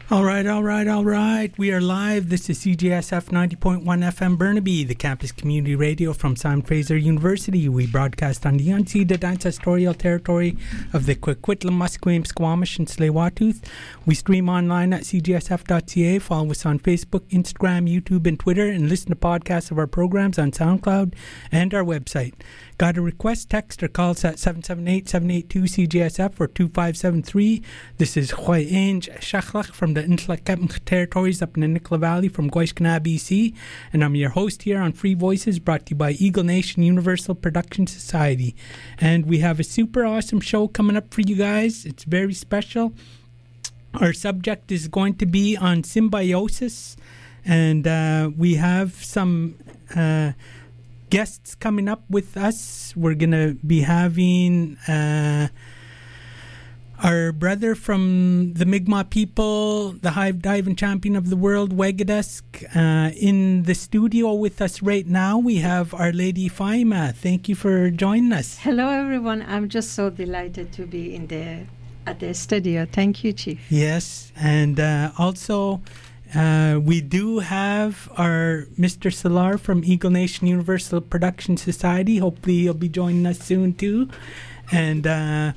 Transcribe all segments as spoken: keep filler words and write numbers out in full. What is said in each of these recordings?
All right, all right, all right. We are live. This is C J S F ninety point one F M Burnaby, the campus community radio from Simon Fraser University. We broadcast on the unceded ancestral territory of the Coquitlam, Musqueam, Squamish, and Tsleil-Waututh. We stream online at c g s f dot c a. Follow us on Facebook, Instagram, YouTube, and Twitter, and listen to podcasts of our programs on SoundCloud and our website. Got a request? Text or call us at seven seven eight, seven eight two, C J S F or two five seven three. This is Hoi Inge Shachlach from the Intlakepmch territories up in the Nicola Valley from Goishkana, B C. And I'm your host here on Free Voices, brought to you by Eagle Nation Universal Production Society. And we have a super awesome show coming up for you guys. It's very special. Our subject is going to be on symbiosis. And uh, we have some... Uh, guests coming up with us. We're going to be having uh, our brother from the Mi'kmaq people, the high diving champion of the world, Wegadusk, uh, in the studio with us right now. We have Our Lady Faima. Thank you for joining us. Hello, everyone. I'm just so delighted to be in the at the studio. Thank you, Chief. Yes, and uh, also... Uh, we do have our Mister Salar from Eagle Nation Universal Production Society. Hopefully he'll be joining us soon too. And uh,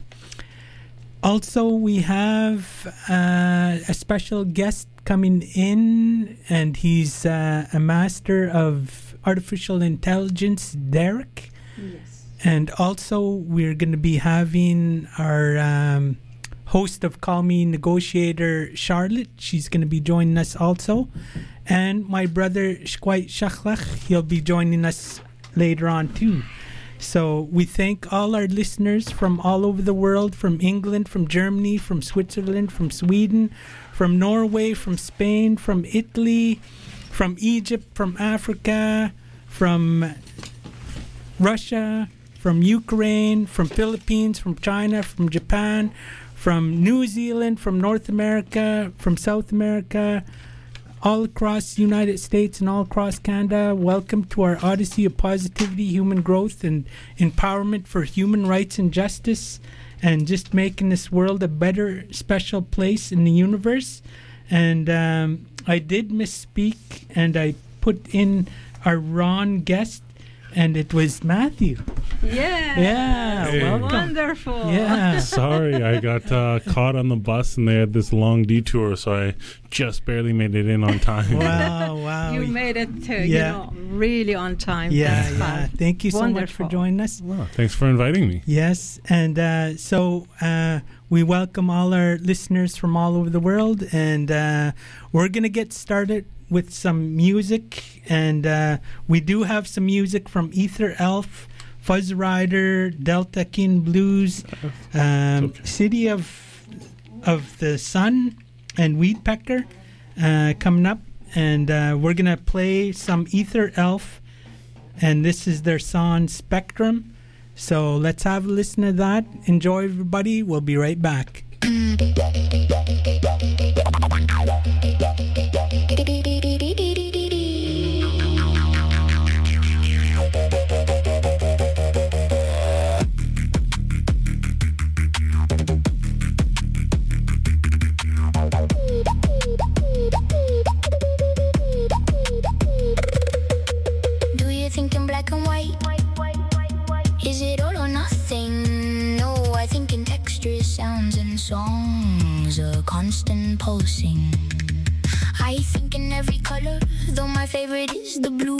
also we have uh, a special guest coming in, and he's uh, a master of artificial intelligence, Derek. Yes. And also we're going to be having our... Um, host of Call Me Negotiator, Charlotte. She's going to be joining us also. And my brother, Shkwait Shachlach, he'll be joining us later on too. So we thank all our listeners from all over the world, from England, from Germany, from Switzerland, from Sweden, from Norway, from Spain, from Italy, from Egypt, from Africa, from Russia, from Ukraine, from Philippines, from China, from Japan, from New Zealand, from North America, from South America, all across the United States and all across Canada. Welcome to our Odyssey of Positivity, Human Growth, and Empowerment for Human Rights and Justice, and just making this world a better, special place in the universe. And um, I did misspeak, and I put in our wrong guest, and it was Matthew. Yeah. Yeah. Hey. Welcome. Wonderful. Yeah. Sorry, I got uh, caught on the bus and they had this long detour, so I just barely made it in on time. Wow, wow. You made it, uh, Yeah. you know, really on time. Yeah, That's yeah. fun. Thank you so much for Wonderful. joining us. Well, thanks for inviting me. Yes, and uh, so uh, we welcome all our listeners from all over the world, and uh, we're going to get started with some music, and uh, we do have some music from Ether Elf, Fuzz Rider, Delta King Blues, um, okay. City of of the Sun, and Weed Pecker uh, coming up, and uh, we're gonna play some Ether Elf, and this is their song Spectrum. So let's have a listen to that. Enjoy, everybody. We'll be right back. Do you think in black and white? Is it all or nothing? No, I think in textures, sounds, and songs, a constant pulsing. I think in every color, though my favorite is the blue.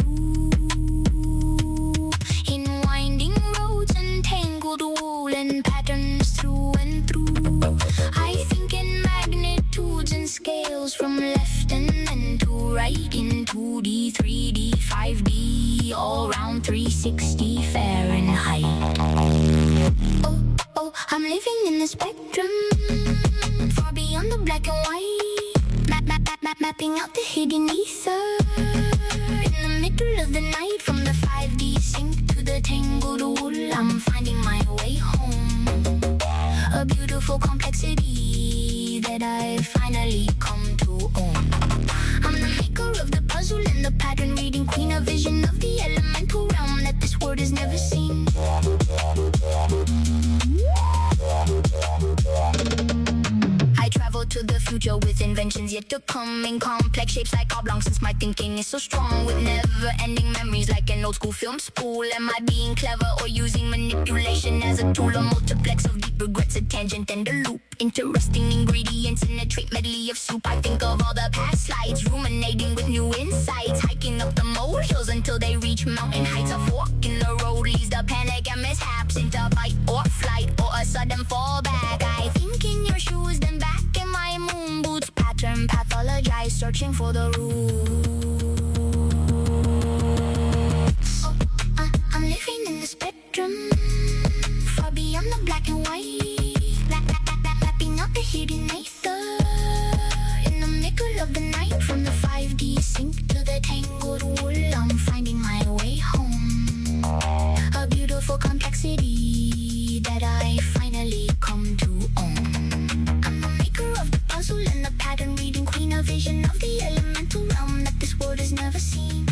In winding roads and tangled wool and patterns through and through. I think in magnitudes and scales from left and then to right, in two D, three D, five D, all round three sixty Fahrenheit. Oh, oh, I'm living in the spectrum, far beyond the black and white. Map, map, map, map, mapping out the hidden ether. In the middle of the night, from the five D sync to the tangled wool, I'm finding my way home. A beautiful complexity that I finally come to own. I'm the maker of the puzzle and the pattern reading queen, a vision of the elemental realm that this world has never seen. I travel to the future with inventions yet to come in complex shapes like oblongs, since my thinking is so strong with never-ending memories like an old school film spool. Am I being clever or using manipulation as a tool? A multiplex of deep regrets, a tangent and a loop. Interesting ingredients in a trait medley of soup. I think of all the past slides, ruminating with new insights, hiking up the molehills until they reach mountain heights. A fork in the road leads to panic and mishaps, into fight or flight or a sudden fallback. I think in your shoes, then back in my moon boots. Pattern pathologize, searching for the roots. Oh, I, I'm living in the spectrum, far beyond the black and white. Black, black, black, black, mapping out the hidden ether in the middle of the night. From the five D sync to the tangled wool, I'm finding my way home. A beautiful complexity that I finally come to own. I'm the maker of the puzzle and the pattern reading queen, a vision of the elemental realm that this world has never seen.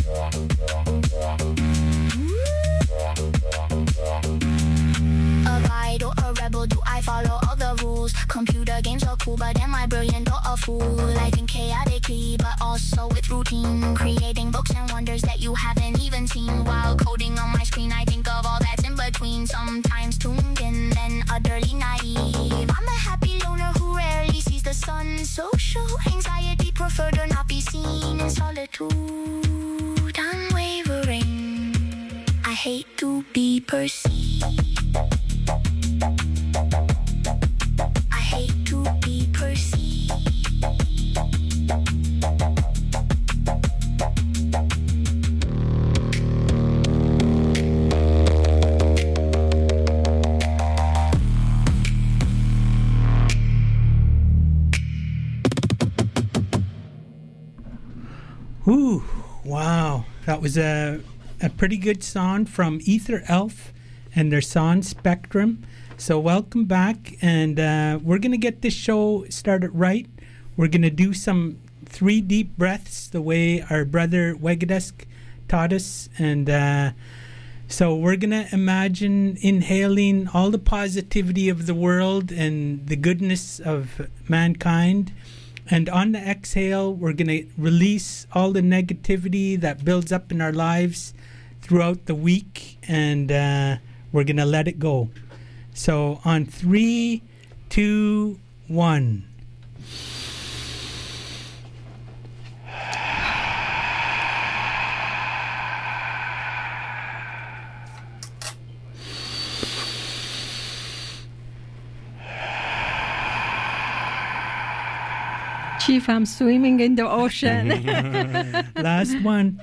Abide or a rebel, do I follow all the rules? Computer games are cool, but am I brilliant or a fool? I think chaotically, but also with routine, creating books and wonders that you haven't even seen. While coding on my screen, I think of all that's in between, sometimes tuned in, then utterly naive. I'm a happy loner who rarely sees the sun. Social anxiety, prefer to not be seen in solitude. Unwavering, I hate to be perceived. I hate to be perceived. Ooh, wow. That was a, a pretty good song from Ether Elf and their song Spectrum. So welcome back, and uh, we're going to get this show started right. We're going to do some three deep breaths the way our brother Wegadusk taught us. And uh, so we're going to imagine inhaling all the positivity of the world and the goodness of mankind. And on the exhale, we're going to release all the negativity that builds up in our lives throughout the week, and uh, we're going to let it go. So on three, two, one. Chief, I'm swimming in the ocean. Last one.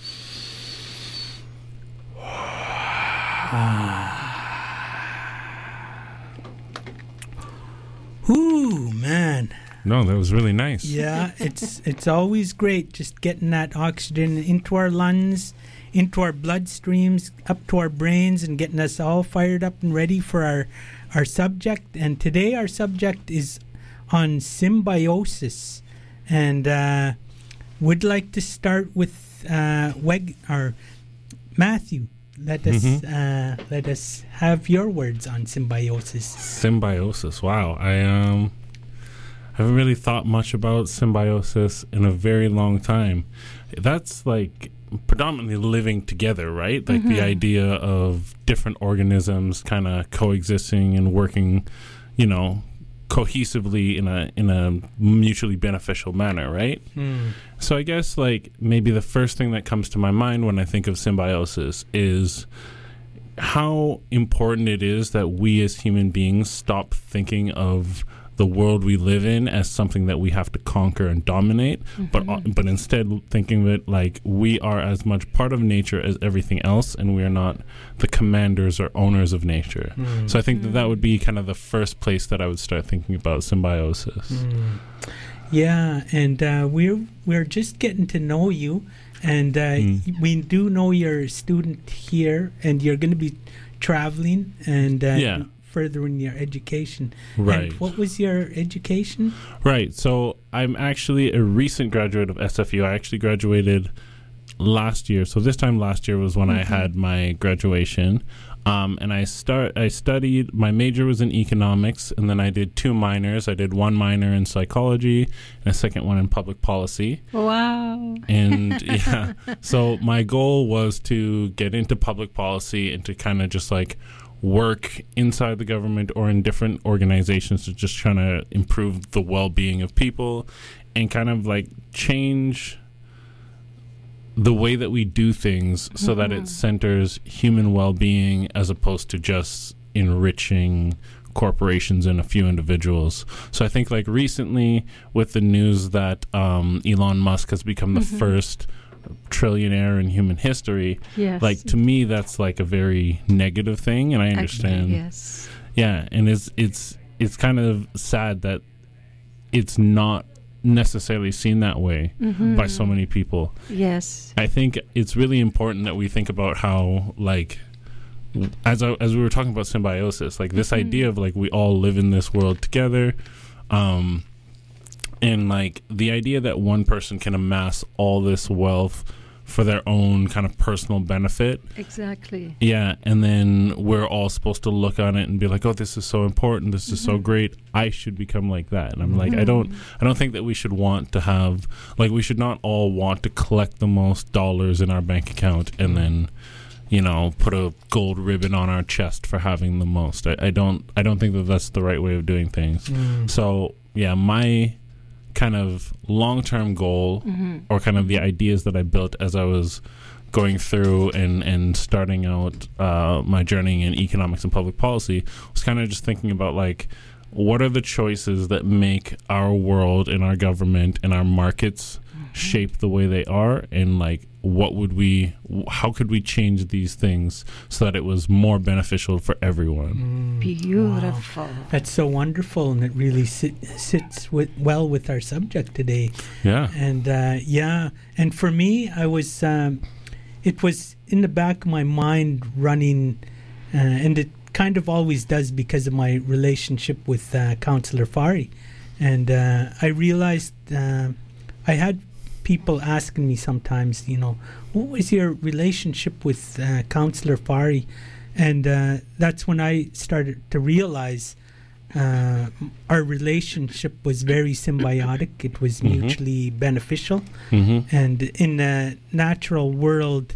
Ooh, man. No, that was really nice. Yeah, it's it's always great just getting that oxygen into our lungs, into our bloodstreams, up to our brains, and getting us all fired up and ready for our, our subject. And today our subject is on symbiosis, and uh, would like to start with uh, Weg or Matthew. Let us Mhm. uh, let us have your words on symbiosis. Symbiosis. Wow. I um haven't really thought much about symbiosis in a very long time. That's like predominantly living together, right? Like the idea of different organisms kind of coexisting and working, you know, cohesively in a in a mutually beneficial manner, right? Mm. So I guess like maybe the first thing that comes to my mind when I think of symbiosis is how important it is that we as human beings stop thinking of the world we live in as something that we have to conquer and dominate, mm-hmm. but uh, but instead thinking of it like we are as much part of nature as everything else, and we are not the commanders or owners of nature. Mm. So I think mm. that that would be kind of the first place that I would start thinking about symbiosis. Mm. Yeah, and uh, we're we're just getting to know you, and uh, mm. we do know you're a student here, and you're going to be traveling and uh, yeah. furthering your education. Right. And what was your education? Right. So I'm actually a recent graduate of S F U. I actually graduated last year. So this time last year was when mm-hmm. I had my graduation. Um, and I start. I studied. My major was in economics, and then I did two minors. I did one minor in psychology and a second one in public policy. Wow! And yeah, so my goal was to get into public policy and to kind of just like work inside the government or in different organizations to just trying to improve the well-being of people and kind of like change the way that we do things so mm-hmm. that it centers human well-being as opposed to just enriching corporations and a few individuals. So I think like recently with the news that um, Elon Musk has become the mm-hmm. first trillionaire in human history, yes. like to me that's like a very negative thing, and I understand. Actually, yes. Yeah, and it's it's it's kind of sad that it's not necessarily seen that way mm-hmm. by so many people. Yes. I think it's really important that we think about how like as I, as we were talking about symbiosis, like this mm-hmm. idea of like we all live in this world together, um and like the idea that one person can amass all this wealth for their own kind of personal benefit. Exactly. Yeah, and then we're all supposed to look on it and be like, "Oh, this is so important. This mm-hmm. is so great. I should become like that." And I'm mm-hmm. like, I don't, I don't think that we should want to have, like, we should not all want to collect the most dollars in our bank account and then, you know, put a gold ribbon on our chest for having the most. I, I don't, I don't think that that's the right way of doing things. Mm. So yeah, my kind of long-term goal mm-hmm. or kind of the ideas that I built as I was going through and, and starting out uh, my journey in economics and public policy was kind of just thinking about like, what are the choices that make our world and our government and our markets mm-hmm. shape the way they are, and like what would we, how could we change these things so that it was more beneficial for everyone? Mm, Beautiful. Wow. That's so wonderful, and it really sit, sits with, well with our subject today. Yeah. And uh, yeah, and for me, I was, um, it was in the back of my mind running, uh, and it kind of always does because of my relationship with uh, Councillor Fari. And uh, I realized uh, I had people asking me sometimes, you know, what was your relationship with uh, Councillor Fari? And uh, that's when I started to realize uh, our relationship was very symbiotic. It was mm-hmm. mutually beneficial. Mm-hmm. And in the natural world,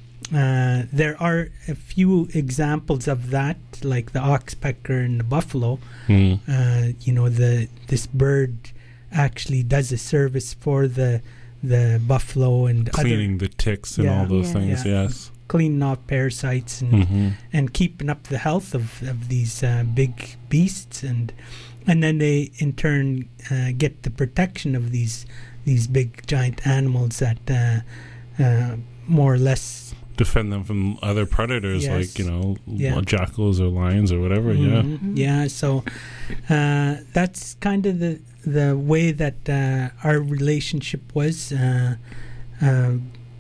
uh, there are a few examples of that, like the oxpecker and the buffalo. Mm. Uh, you know, the this bird actually does a service for the the buffalo and cleaning other, the ticks and yeah, all those yeah, things. yeah. Yes, cleaning off parasites and mm-hmm. and keeping up the health of, of these uh, big beasts, and and then they in turn uh, get the protection of these these big giant animals that uh, uh, more or less defend them from other predators, yes. like, you know, yeah. jackals or lions or whatever. Mm-hmm. Yeah, mm-hmm. yeah. So uh, that's kind of the the way that uh, our relationship was. Uh, uh,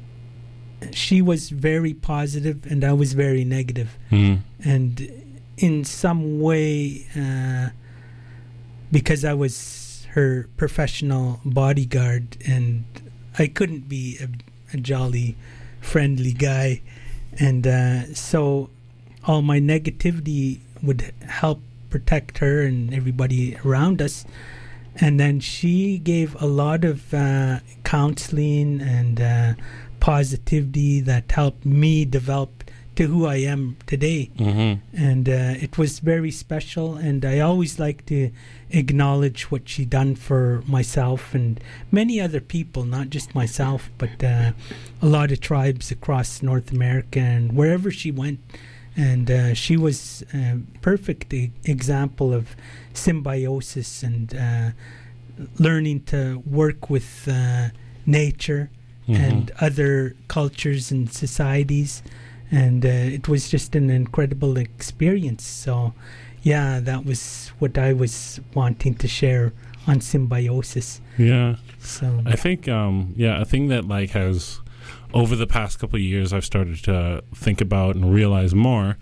she was very positive, and I was very negative. Mm. And in some way, uh, because I was her professional bodyguard, and I couldn't be a, a jolly, friendly guy, and uh, so all my negativity would help protect her and everybody around us. And then she gave a lot of uh, counseling and uh, positivity that helped me develop to who I am today. Mm-hmm. And uh, it was very special, and I always like to acknowledge what she done for myself and many other people, not just myself, but uh, a lot of tribes across North America and wherever she went. And uh, she was a perfect e- example of symbiosis and uh, learning to work with uh, nature mm-hmm. and other cultures and societies. And uh, it was just an incredible experience. So, yeah, that was what I was wanting to share on symbiosis. Yeah. So I think, um, yeah, a thing that like has, over the past couple of years, I've started to think about and realize more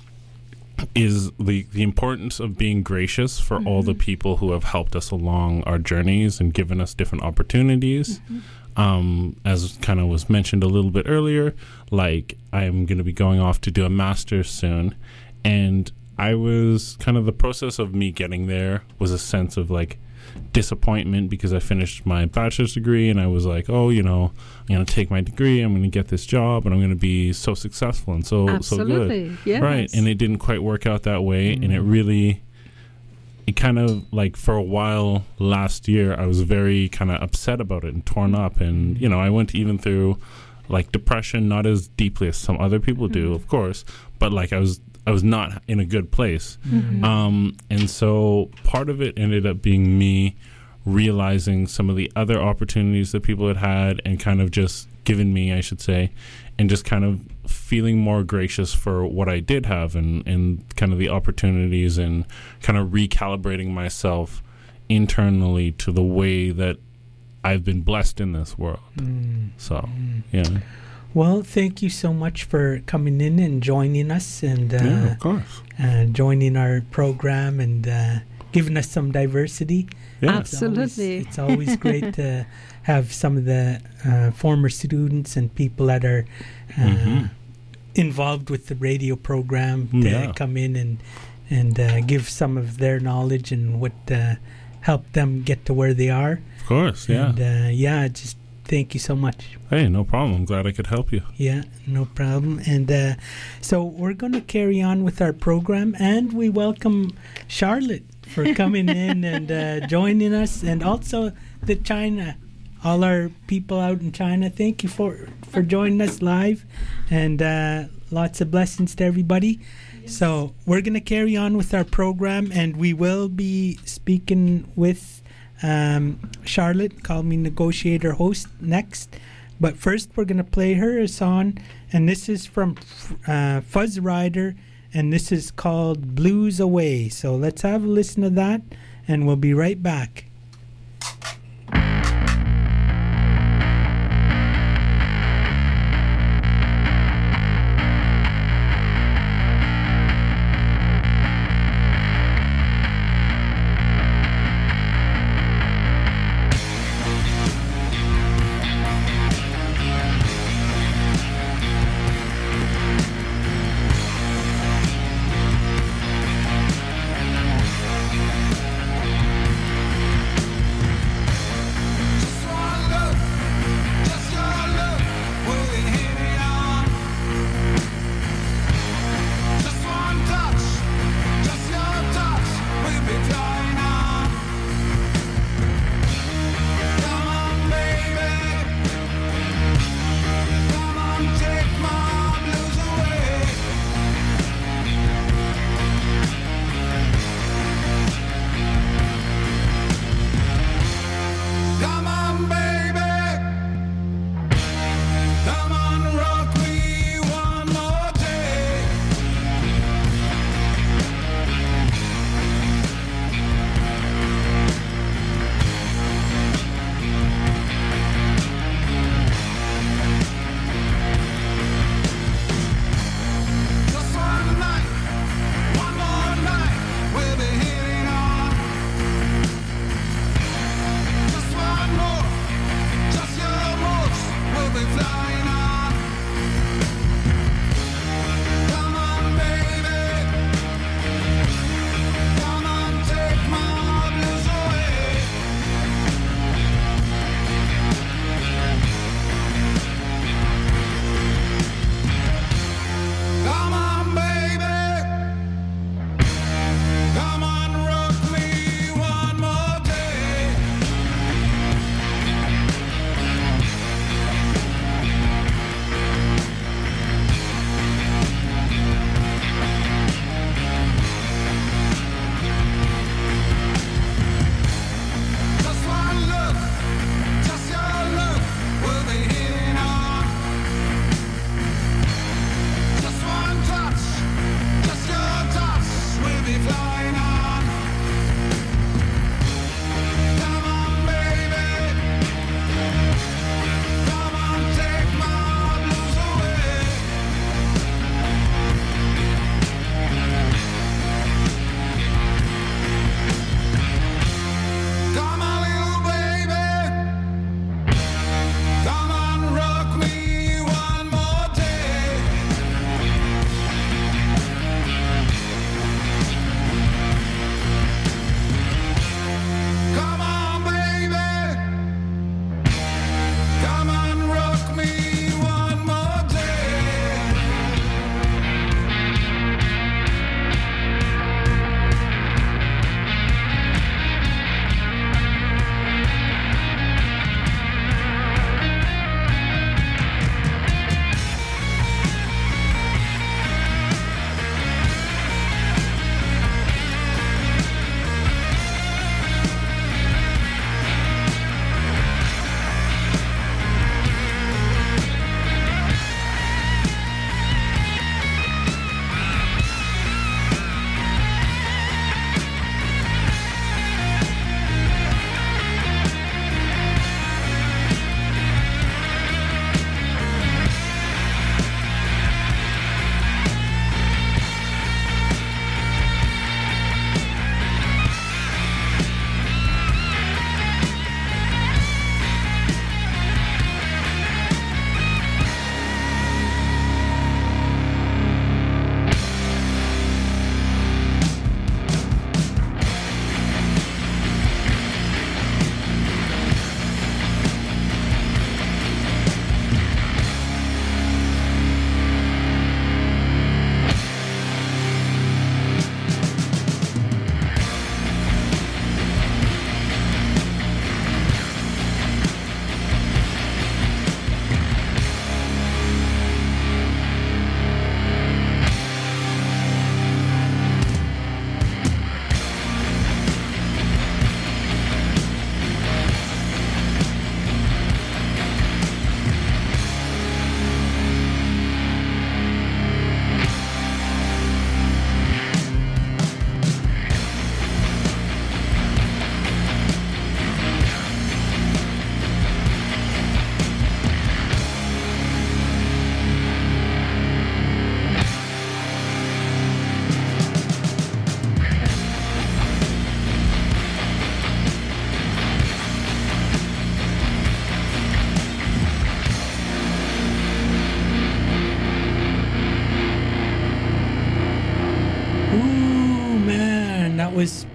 is the, the importance of being gracious for mm-hmm. all the people who have helped us along our journeys and given us different opportunities. Mm-hmm. Um, as kind of was mentioned a little bit earlier, like I'm going to be going off to do a master's soon. And I was kind of the process of me getting there was a sense of like disappointment because I finished my bachelor's degree and I was like, oh, you know, I'm going to take my degree, I'm going to get this job, and I'm going to be so successful and so Absolutely. so good. Yes. Right. And it didn't quite work out that way. Mm. And it really, it kind of like for a while last year, I was very kind of upset about it and torn up. And, you know, I went even through like depression, not as deeply as some other people do, mm. of course, but like I was I was not in a good place. Mm-hmm. Um, and so part of it ended up being me realizing some of the other opportunities that people had had and kind of just given me, I should say, and just kind of feeling more gracious for what I did have and, and kind of the opportunities and kind of recalibrating myself internally to the way that I've been blessed in this world. Mm. So, yeah. Well, thank you so much for coming in and joining us and uh, yeah, of course. Uh, joining our program and uh, giving us some diversity. Yeah. Absolutely. It's always, it's always great to have some of the uh, former students and people that are uh, mm-hmm. involved with the radio program to yeah. come in and and uh, give some of their knowledge and what uh, helped them get to where they are. Of course, yeah. And uh, yeah, just thank you so much. Hey, no problem. I'm glad I could help you. Yeah, no problem. And uh, so we're going to carry on with our program, and we welcome Charlotte for coming in and uh, joining us, and also the China, all our people out in China. Thank you for, for joining us live, and uh, lots of blessings to everybody. Yes. So we're going to carry on with our program, and we will be speaking with Um, Charlotte, Call Me Negotiator host next. But first, we're going to play her a song, and this is from uh, Fuzz Rider, and this is called Blues Away. So let's have a listen to that, and we'll be right back.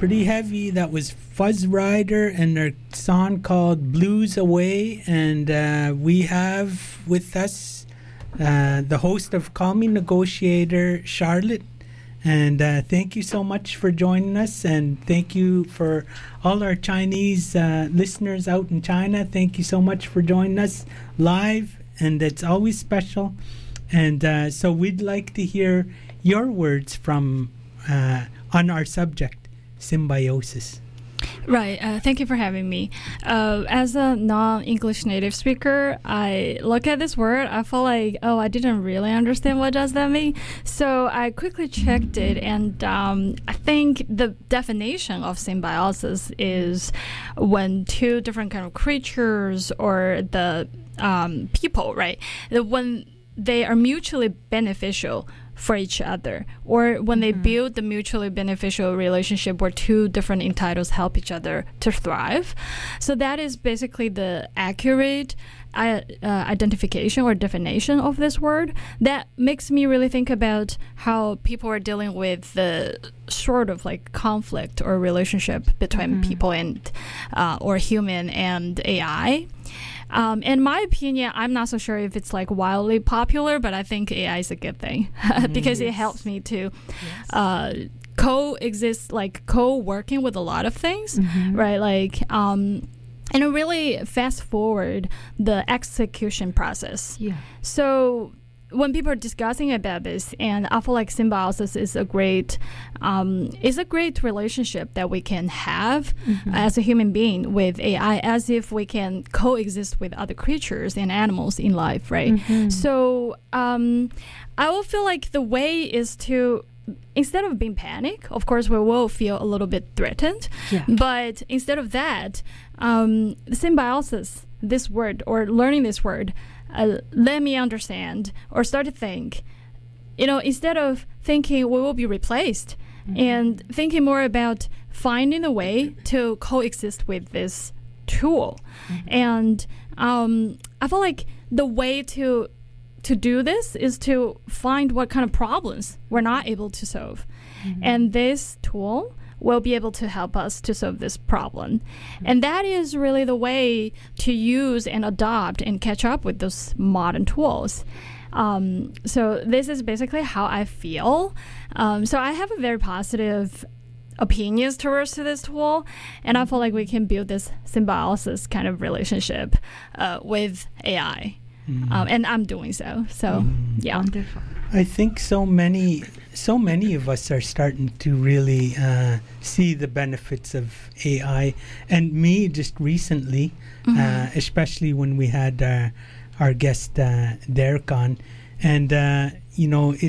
pretty heavy. That was Fuzz Rider and their song called Blues Away. And uh, we have with us uh, the host of Call Me Negotiator, Charlotte. And uh, thank you so much for joining us. And thank you for all our Chinese uh, listeners out in China. Thank you so much for joining us live. And it's always special. And uh, so we'd like to hear your words from uh, on our subject, symbiosis. Right. Uh, thank you for having me. Uh, as a non-English native speaker, I look at this word. I feel like, oh, I didn't really understand what does that mean. So I quickly checked it, and um, I think the definition of symbiosis is when two different kind of creatures or the um, people, right? The, when they are mutually beneficial for each other, or when they mm-hmm. build the mutually beneficial relationship where two different entitles help each other to thrive. So that is basically the accurate uh, uh, identification or definition of this word. That makes me really think about how people are dealing with the sort of like conflict or relationship between mm-hmm. people and uh, or human and A I. Um, in my opinion, I'm not so sure if it's like wildly popular, but I think A I is a good thing because yes. it helps me to yes. uh, coexist, like co-working with a lot of things, mm-hmm. right? Like, um, and really fast forward the execution process. Yeah. So when people are discussing about this, and I feel like symbiosis is a great, um, is a great relationship that we can have mm-hmm. as a human being with A I, as if we can coexist with other creatures and animals in life, right? Mm-hmm. So um, I will feel like the way is to, instead of being panic, of course we will feel a little bit threatened, yeah. but instead of that, um, symbiosis, this word, or learning this word, Uh, let me understand or start to think, you know, instead of thinking we will be replaced mm-hmm. and thinking more about finding a way to coexist with this tool. Mm-hmm. And um, I feel like the way to to do this is to find what kind of problems we're not able to solve. Mm-hmm. And this tool will be able to help us to solve this problem. Mm-hmm. And that is really the way to use and adopt and catch up with those modern tools. Um, so this is basically how I feel. Um, so I have a very positive opinions towards to this tool, and I feel like we can build this symbiosis kind of relationship uh, with A I. Mm-hmm. Um, and I'm doing so. So, mm-hmm. yeah. Wonderful. I think so many, so many of us are starting to really uh, see the benefits of A I. And me, just recently, mm-hmm. uh, especially when we had uh, our guest uh, Derek on, and uh, you know, it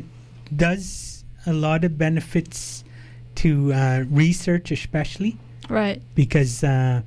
does a lot of benefits to uh, research, especially, right? Because uh,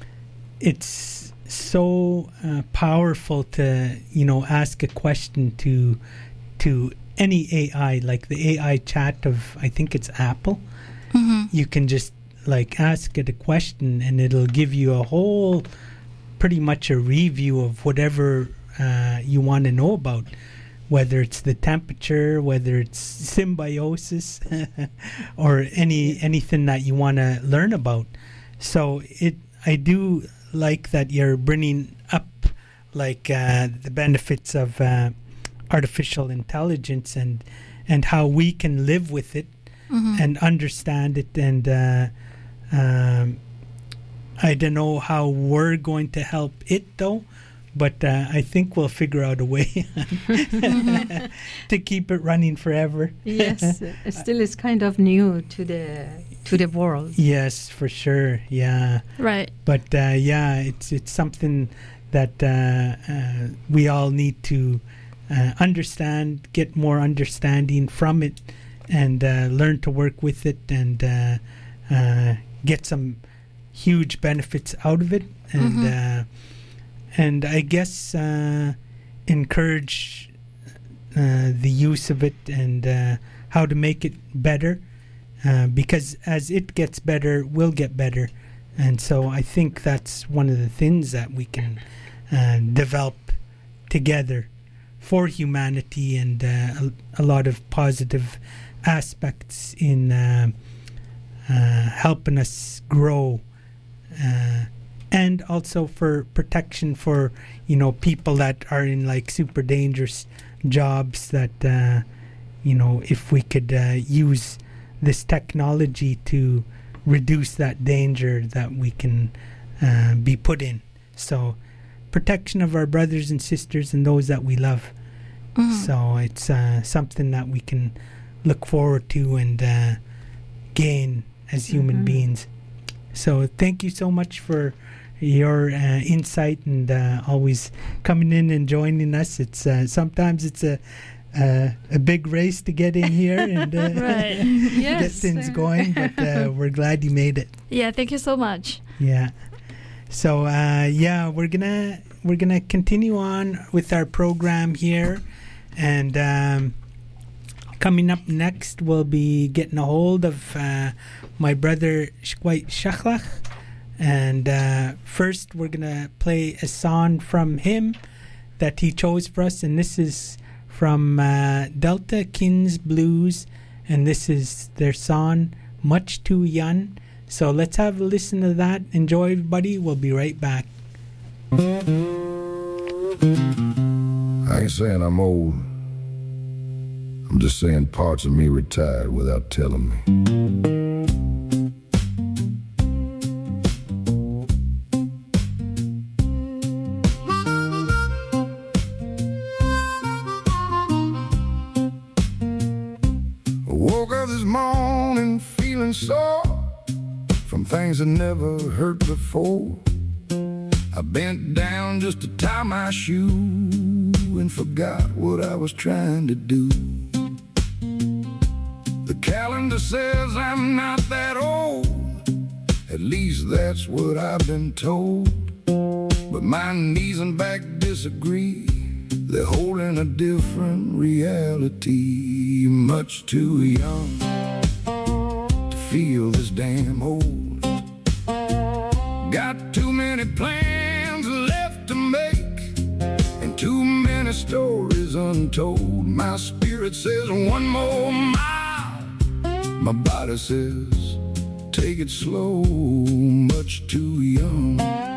it's so uh, powerful to, you know, ask a question to to any A I, like the A I chat of, I think it's Apple. Mm-hmm. You can just like ask it a question and it'll give you a whole, pretty much a review of whatever uh, you want to know about, whether it's the temperature, whether it's symbiosis, or any anything that you want to learn about. So it, I do like that you're bringing up like uh, the benefits of uh, artificial intelligence and and how we can live with it mm-hmm. and understand it. And uh, um, I don't know how we're going to help it though, but uh, I think we'll figure out a way mm-hmm. to keep it running forever. Yes, it still is kind of new to the to the world. Yes, for sure. Yeah. Right. But uh, yeah, it's it's something that uh, uh, we all need to uh, understand, get more understanding from it, and uh, learn to work with it, and uh, uh, get some huge benefits out of it, and mm-hmm. uh, and I guess uh, encourage uh, the use of it and uh, how to make it better. Uh, because as it gets better, we'll get better. And so I think that's one of the things that we can uh, develop together for humanity, and uh, a, a lot of positive aspects in uh, uh, helping us grow, uh, and also for protection for, you know, people that are in like super dangerous jobs that, uh, you know, if we could uh, use this technology to reduce that danger that we can uh, be put in. So protection of our brothers and sisters and those that we love. Mm-hmm. So it's uh, something that we can look forward to and uh, gain as human mm-hmm. beings. So thank you so much for your uh, insight and uh, always coming in and joining us. It's uh, sometimes it's a uh, a big race to get in here and uh, right. yes, get things going, but uh, we're glad you made it. Yeah, thank you so much. Yeah. So uh, yeah, we're gonna we're gonna continue on with our program here, and um, coming up next, we'll be getting a hold of uh, my brother Shkwait Shachlach. And uh, first, we're going to play a song from him that he chose for us. And this is from uh, Delta Kins Blues. And this is their song, Much Too Young. So let's have a listen to that. Enjoy, everybody. We'll be right back. I ain't saying I'm old. I'm just saying parts of me retired without telling me. Sore from things I never hurt before. I bent down just to tie my shoe and forgot what I was trying to do. The calendar says I'm not that old, at least that's what I've been told. But my knees and back disagree, they're holding a different reality. Much too young feel this damn old. Got too many plans left to make and too many stories untold. My spirit says one more mile, my body says take it slow. Much too young.